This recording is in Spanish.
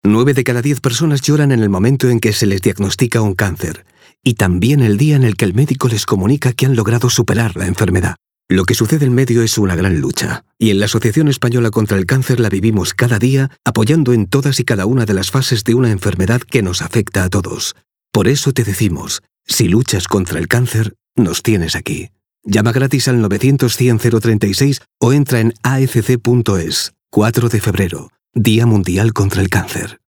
9 de cada 10 personas lloran en el momento en que se les diagnostica un cáncer, y también el día en el que el médico les comunica que han logrado superar la enfermedad. Lo que sucede en medio es una gran lucha, y en la Asociación Española contra el Cáncer la vivimos cada día apoyando en todas y cada una de las fases de una enfermedad que nos afecta a todos. Por eso te decimos, si luchas contra el cáncer, nos tienes aquí. Llama gratis al 900-100-036 o entra en afc.es. 4 de febrero, Día Mundial contra el Cáncer.